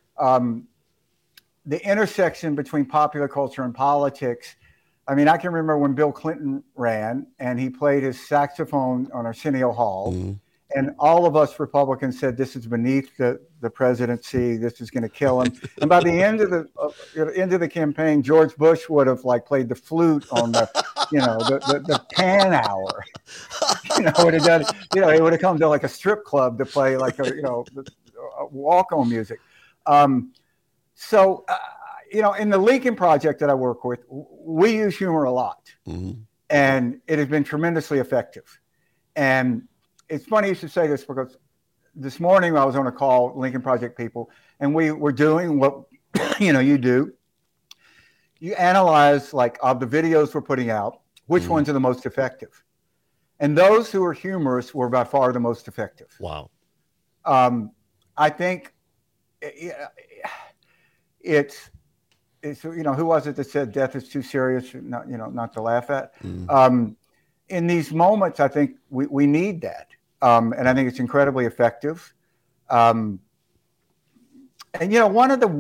the intersection between popular culture and politics. I mean, I can remember when Bill Clinton ran and he played his saxophone on Arsenio Hall, and all of us Republicans said this is beneath the presidency. This is going to kill him. And by the end of the campaign, George Bush would have played the flute on the pan hour. Would have done. He would have come to a strip club to play walk-on music. In the Lincoln Project that I work with, we use humor a lot, and it has been tremendously effective. And it's funny you should say this because this morning I was on a call, Lincoln Project people, and we were doing what you do. You analyze, like, of the videos we're putting out, which ones are the most effective. And those who are humorous were by far the most effective. Wow. I think it's who was it that said death is too serious, not to laugh at. In these moments, I think we need that. And I think it's incredibly effective. And, one of the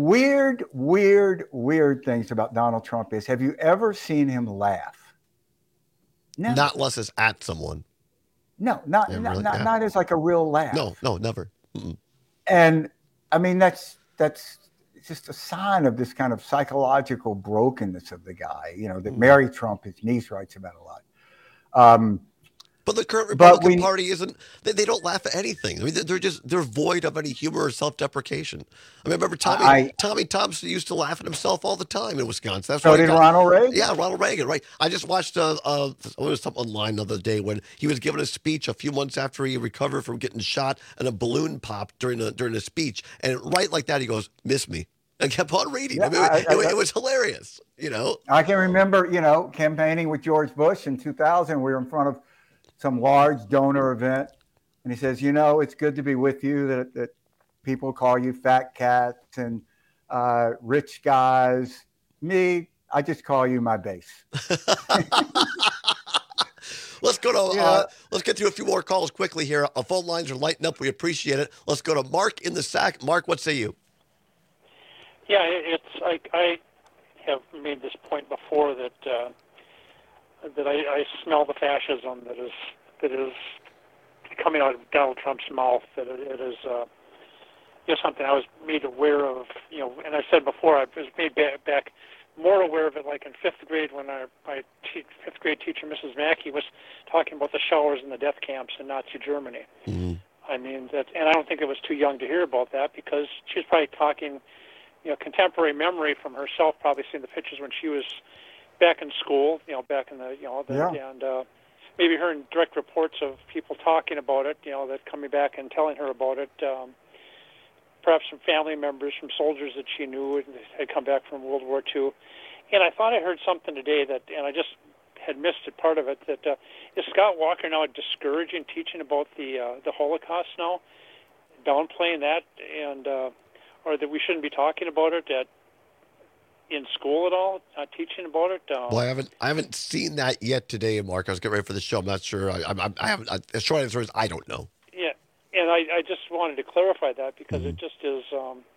weird things about Donald Trump is, have you ever seen him laugh? No. Not unless it's at someone. No, not as like a real laugh. No, never. Mm-mm. And I mean, that's just a sign of this kind of psychological brokenness of the guy, that Mary Trump, his niece, writes about a lot. But the current Republican Party isn't, they don't laugh at anything. I mean, they're void of any humor or self-deprecation. I mean, I remember Tommy Thompson used to laugh at himself all the time in Wisconsin. So did Ronald Reagan? Yeah, Ronald Reagan, right. I just watched something online the other day when he was giving a speech a few months after he recovered from getting shot and a balloon popped during a speech. And right like that, he goes, "Miss me," and kept on reading. Yeah, I mean, it was hilarious, I can remember, campaigning with George Bush in 2000. We were in front of some large donor event, and he says, "It's good to be with you, that people call you fat cats and rich guys. Me, I just call you my base." Let's go to let's get through a few more calls quickly here. Our phone lines are lighting up. We appreciate it. Let's go to Mark in the Sac. Mark, what say you? Yeah, I have made this point before that I smell the fascism that is coming out of Donald Trump's mouth. That it is something I was made aware of. And I said before, I was made back more aware of it, like in fifth grade when my fifth grade teacher, Mrs. Mackey, was talking about the showers in the death camps in Nazi Germany. Mm-hmm. I mean and I don't think I was too young to hear about that, because she was probably talking, contemporary memory from herself, probably seeing the pictures when she was back in school, back in and maybe hearing direct reports of people talking about it, that coming back and telling her about it. Perhaps some family members, from soldiers that she knew and had come back from World War II. And I thought I heard something today and I just had missed it, part of it, that is Scott Walker now discouraging teaching about the Holocaust now, downplaying that, and or that we shouldn't be talking about it in school at all, not teaching about it? Well, I haven't seen that yet today, Mark. I was getting ready for the show. I'm not sure. I haven't. The short answer is I don't know. Yeah, and I just wanted to clarify that, because it just is.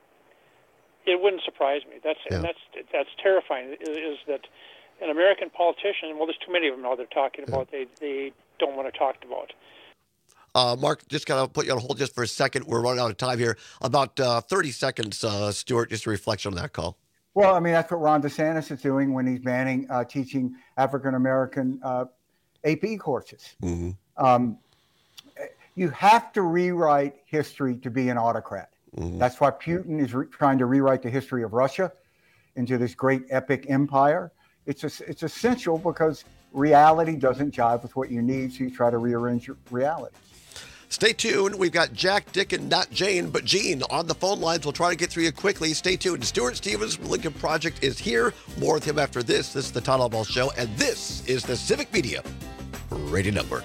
It wouldn't surprise me. That's terrifying. Is that an American politician? Well, there's too many of them now. They're talking about they don't want to talk about. Mark, just got to put you on hold just for a second. We're running out of time here. About 30 seconds, Stuart, just a reflection on that call. Well, I mean, that's what Ron DeSantis is doing when he's banning teaching African-American AP courses. Mm-hmm. You have to rewrite history to be an autocrat. Mm-hmm. That's why Putin is trying to rewrite the history of Russia into this great epic empire. It's essential, because reality doesn't jive with what you need, so you try to rearrange your reality. Stay tuned. We've got Jack, Dick, and not Jane, but Gene on the phone lines. We'll try to get through you quickly. Stay tuned. Stuart Stevens from Lincoln Project is here. More with him after this. This is the Todd Albaugh Show, and this is the Civic Media Radio Network.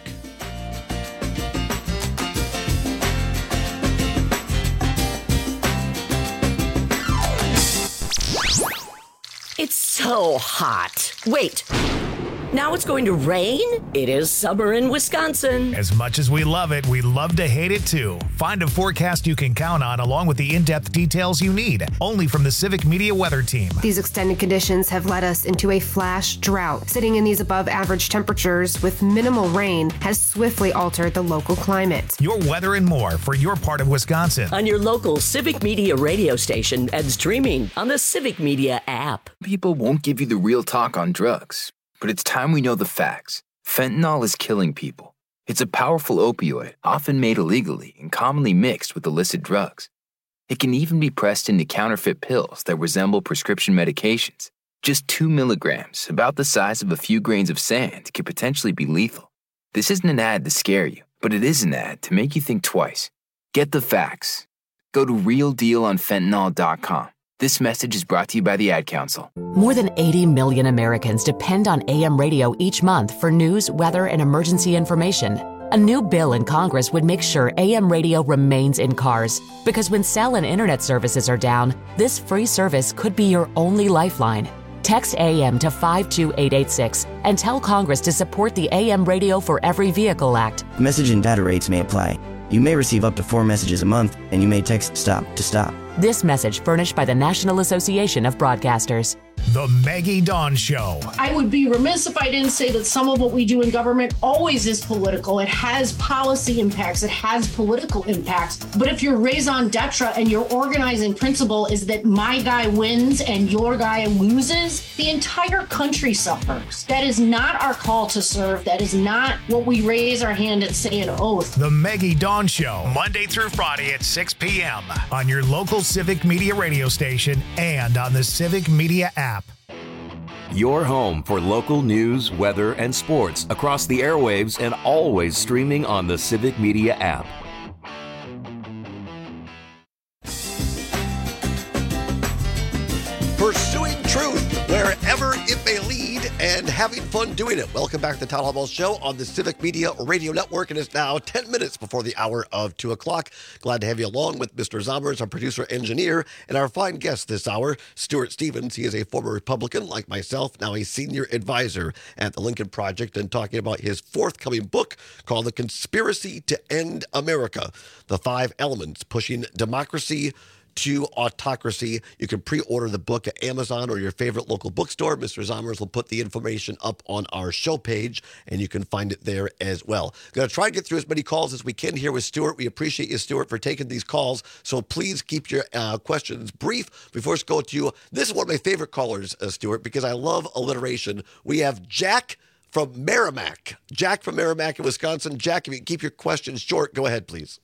It's so hot. Wait. Now it's going to rain? It is summer in Wisconsin. As much as we love it, we love to hate it too. Find a forecast you can count on, along with the in-depth details you need, only from the Civic Media Weather Team. These extended conditions have led us into a flash drought. Sitting in these above average temperatures with minimal rain has swiftly altered the local climate. Your weather and more for your part of Wisconsin. On your local Civic Media radio station and streaming on the Civic Media app. People won't give you the real talk on drugs. But it's time we know the facts. Fentanyl is killing people. It's a powerful opioid, often made illegally and commonly mixed with illicit drugs. It can even be pressed into counterfeit pills that resemble prescription medications. Just 2 milligrams, about the size of a few grains of sand, could potentially be lethal. This isn't an ad to scare you, but it is an ad to make you think twice. Get the facts. Go to realdealonfentanyl.com. This message is brought to you by the Ad Council. More than 80 million Americans depend on AM radio each month for news, weather, and emergency information. A new bill in Congress would make sure AM radio remains in cars, because when cell and internet services are down, this free service could be your only lifeline. Text AM to 52886 and tell Congress to support the AM Radio for Every Vehicle Act. Message and data rates may apply. You may receive up to 4 messages a month, and you may text STOP to stop. This message furnished by the National Association of Broadcasters. The Maggie Dawn Show. I would be remiss if I didn't say that some of what we do in government always is political. It has policy impacts. It has political impacts. But if your raison d'etre and your organizing principle is that my guy wins and your guy loses, the entire country suffers. That is not our call to serve. That is not what we raise our hand and say an oath. The Maggie Dawn Show, Monday through Friday at 6 p.m. on your local Civic Media radio station and on the Civic Media app. Your home for local news, weather, and sports across the airwaves and always streaming on the Civic Media app. Pursuing truth wherever it may lead and having fun doing it. Welcome back to the Town Hall Ball Show on the Civic Media Radio Network. It is now 10 minutes before the hour of 2 o'clock. Glad to have you along with Mr. Zommers, our producer engineer, and our fine guest this hour, Stuart Stevens. He is a former Republican like myself, now a senior advisor at the Lincoln Project, and talking about his forthcoming book called The Conspiracy to End America, The 5 Elements Pushing Democracy to Autocracy. You can pre-order the book at Amazon or your favorite local bookstore. Mr. Zommers will put the information up on our show page, and you can find it there as well. Going to try and get through as many calls as we can here with Stuart. We appreciate you, Stuart, for taking these calls. So please keep your questions brief. Before we go to you, this is one of my favorite callers, Stuart, because I love alliteration. We have Jack from Merrimack. Jack from Merrimack in Wisconsin. Jack, if you can keep your questions short, go ahead, please.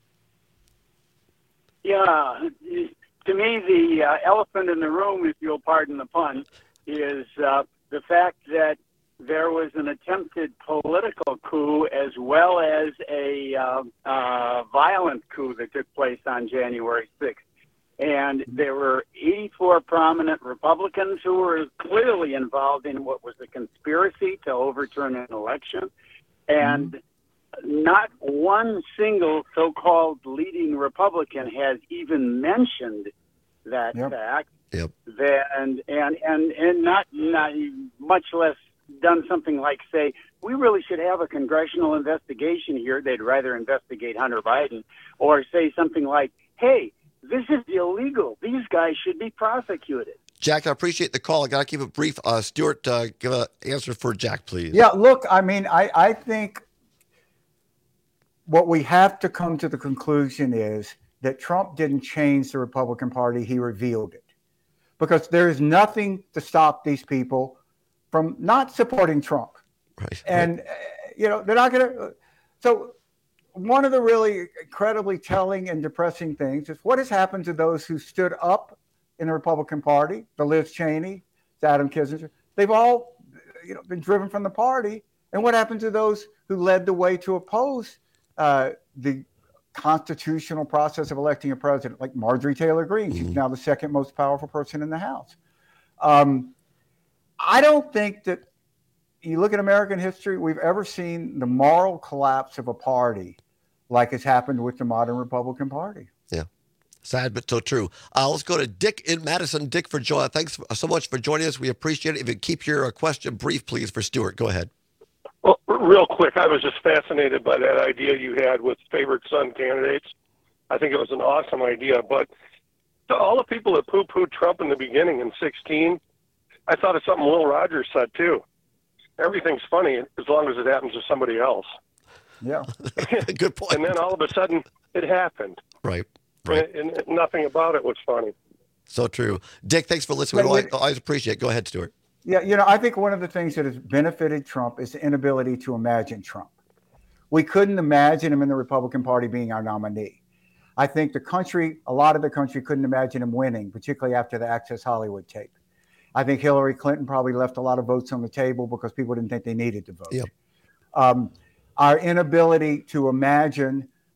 Yeah, to me, the elephant in the room, if you'll pardon the pun, is the fact that there was an attempted political coup as well as a violent coup that took place on January 6th. And there were 84 prominent Republicans who were clearly involved in what was a conspiracy to overturn an election. And not one single so-called leading Republican has even mentioned that fact. Yep. And not much less done something like say, we really should have a congressional investigation here. They'd rather investigate Hunter Biden, or say something like, hey, this is illegal. These guys should be prosecuted. Jack, I appreciate the call. I got to keep it brief. Stuart, give an answer for Jack, please. Yeah, look, I mean, I think what we have to come to the conclusion is that Trump didn't change the Republican Party. He revealed it. Because there is nothing to stop these people from not supporting Trump. Right. And, they're not going to. So one of the really incredibly telling and depressing things is what has happened to those who stood up in the Republican Party, the Liz Cheney, the Adam Kinzinger. They've all been driven from the party. And what happened to those who led the way to oppose the constitutional process of electing a president, like Marjorie Taylor Greene? She's now the second most powerful person in the House. I don't think that you look at American history, we've ever seen the moral collapse of a party like has happened with the modern Republican Party. Yeah. Sad, but so true. Let's go to Dick in Madison. Dick, thanks so much for joining us. We appreciate it. If you keep your question brief, please, for Stuart. Go ahead. Well, real quick, I was just fascinated by that idea you had with favorite son candidates. I think it was an awesome idea. But to all the people that poo-pooed Trump in the beginning in 2016, I thought of something Will Rogers said, too. Everything's funny as long as it happens to somebody else. Yeah. Good point. And then all of a sudden, it happened. Right. And nothing about it was funny. So true. Dick, thanks for listening. I always appreciate it. Go ahead, Stuart. Yeah, I think one of the things that has benefited Trump is the inability to imagine Trump. We couldn't imagine him in the Republican Party being our nominee. I think a lot of the country couldn't imagine him winning, particularly after the Access Hollywood tape. I think Hillary Clinton probably left a lot of votes on the table because people didn't think they needed to vote. Yep. Our inability to imagine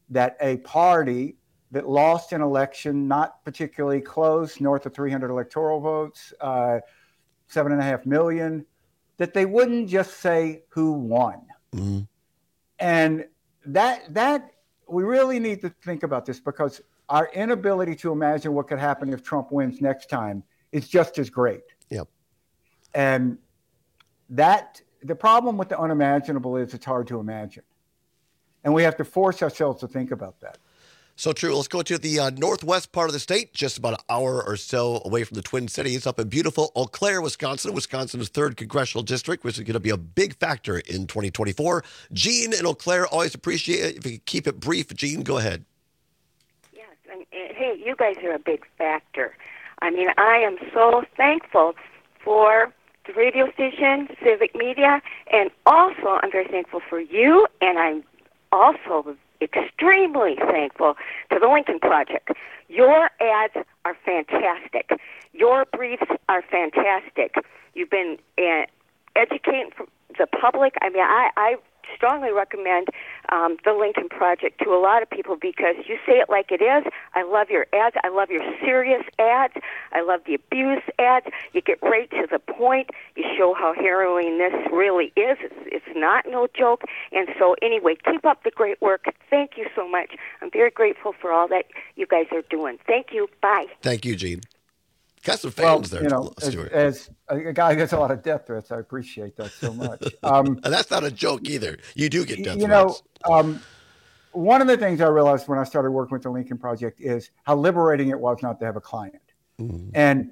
that a party that lost an election not particularly close, north of 300 electoral votes, 7.5 million, that they wouldn't just say who won. Mm-hmm. And that we really need to think about this, because our inability to imagine what could happen if Trump wins next time is just as great. Yep. And the problem with the unimaginable is it's hard to imagine. And we have to force ourselves to think about that. So true. Let's go to the northwest part of the state, just about an hour or so away from the Twin Cities, up in beautiful Eau Claire, Wisconsin, Wisconsin's 3rd congressional district, which is going to be a big factor in 2024. Gene in Eau Claire, always appreciate it. If you could keep it brief, Gene, go ahead. Yes. And, hey, you guys are a big factor. I mean, I am so thankful for the radio station, Civic Media, and also I'm very thankful for you, and I'm also extremely thankful to the Lincoln Project. Your ads are fantastic. Your briefs are fantastic. You've been educating the public. I mean, I strongly recommend the Lincoln Project to a lot of people because you say it like it is. I love your ads. I love your serious ads. I love the abuse ads. You get right to the point. You show how harrowing this really is. It's not no joke. And so anyway, keep up the great work. Thank you so much. I'm very grateful for all that you guys are doing. Thank you. Bye. Thank you, Gene. Got some fans there, Stuart. As a guy who gets a lot of death threats, I appreciate that so much. And that's not a joke either. You do get death threats. One of the things I realized when I started working with the Lincoln Project is how liberating it was not to have a client. Mm-hmm. And,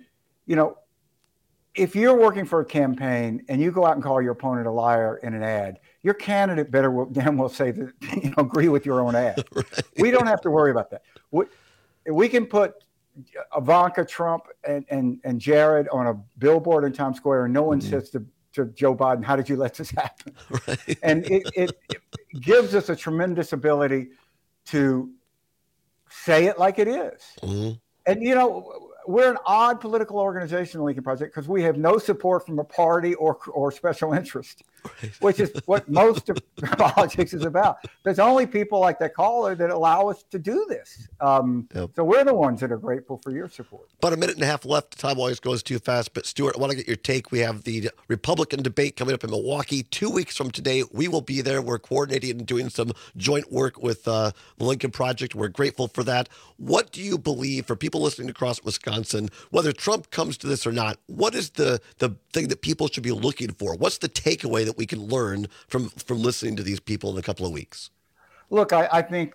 if you're working for a campaign and you go out and call your opponent a liar in an ad, your candidate better damn well say that, agree with your own ad. Right. We don't have to worry about that. We can put Ivanka Trump and Jared on a billboard in Times Square, and no one says to Joe Biden, how did you let this happen? Right. And it gives us a tremendous ability to say it like it is. Mm-hmm. And, we're an odd political organization, the Lincoln Project, because we have no support from a party or special interest, right. Which is what most of politics is about. There's only people like that caller that allow us to do this. Yep. So we're the ones that are grateful for your support. About a minute and a half left. Time always goes too fast. But, Stuart, I want to get your take. We have the Republican debate coming up in Milwaukee 2 weeks from today. We will be there. We're coordinating and doing some joint work with the Lincoln Project. We're grateful for that. What do you believe, for people listening across Wisconsin, whether Trump comes to this or not, what is the thing that people should be looking for? What's the takeaway that we can learn from listening to these people in a couple of weeks? Look, I think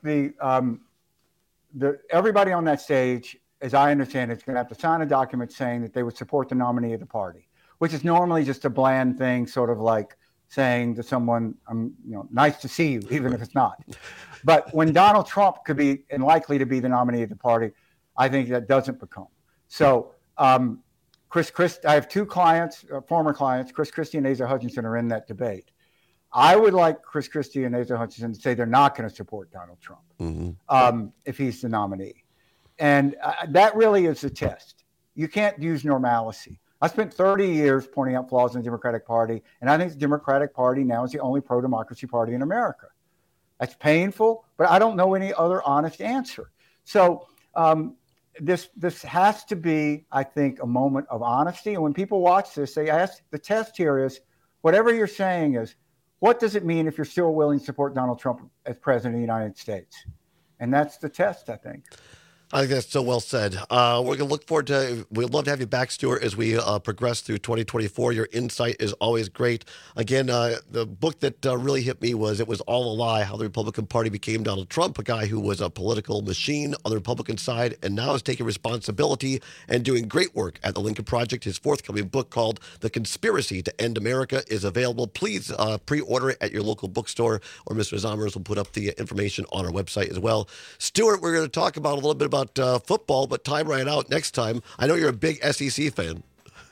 everybody on that stage, as I understand it, is going to have to sign a document saying that they would support the nominee of the party, which is normally just a bland thing, sort of like saying to someone, nice to see you, even if it's not. But when Donald Trump could be and likely to be the nominee of the party, I think that doesn't become. So I have two clients, former clients, Chris Christie and Asa Hutchinson, are in that debate. I would like Chris Christie and Asa Hutchinson to say they're not going to support Donald Trump if he's the nominee. And that really is the test. You can't use normalcy. I spent 30 years pointing out flaws in the Democratic Party, and I think the Democratic Party now is the only pro-democracy party in America. That's painful, but I don't know any other honest answer. So this has to be, I think, a moment of honesty. And when people watch this, they ask, the test here is, whatever you're saying is, what does it mean if you're still willing to support Donald Trump as president of the United States? And that's the test, I think. I think that's so well said. We're going to look forward to, we'd love to have you back, Stuart, as we progress through 2024. Your insight is always great. Again, the book that really hit me was It Was All a Lie, How the Republican Party Became Donald Trump, a guy who was a political machine on the Republican side and now is taking responsibility and doing great work at the Lincoln Project. His forthcoming book called The Conspiracy to End America is available. Please pre-order it at your local bookstore, or Mr. Zomers will put up the information on our website as well. Stuart, we're going to talk about a little bit about football, but time ran out next time. I know you're a big SEC fan.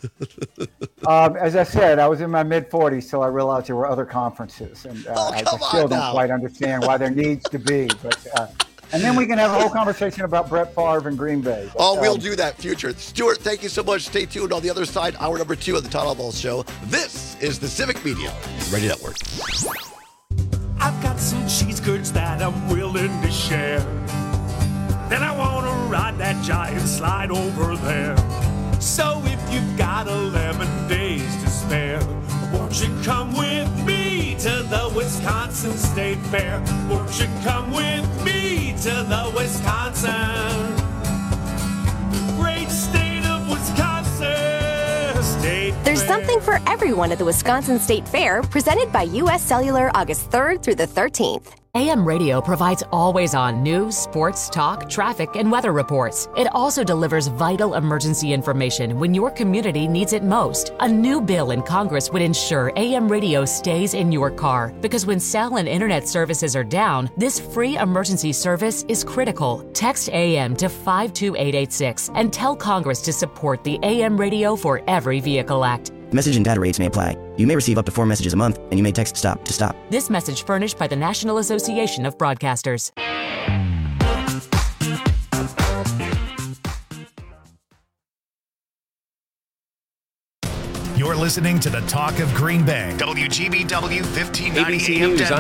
As I said, I was in my mid-40s till I realized there were other conferences, and I still don't quite understand why there needs to be. But and then we can have a whole conversation about Brett Favre and Green Bay. But, we'll do that future. Stuart, thank you so much. Stay tuned on the other side. Hour number 2 of the Todd Albaugh Show. This is the Civic Media Radio Network. I've got some cheese records that I'm willing to share. Then I want to ride that giant slide over there. So if you've got 11 days to spare, won't you come with me to the Wisconsin State Fair? Won't you come with me to the Wisconsin? Great state of Wisconsin State There's Fair. something for everyone at the Wisconsin State Fair, presented by U.S. Cellular August 3rd through the 13th. AM radio provides always-on news, sports, talk, traffic, and weather reports. It also delivers vital emergency information when your community needs it most. A new bill in Congress would ensure AM radio stays in your car, because when cell and internet services are down, this free emergency service is critical. Text AM to 52886 and tell Congress to support the AM Radio for Every Vehicle Act. Message and data rates may apply. You may receive up to 4 messages a month, and you may text STOP to stop. This message furnished by the National Association of Broadcasters. You're listening to the Talk of Green Bay, WGBW 1590 AM.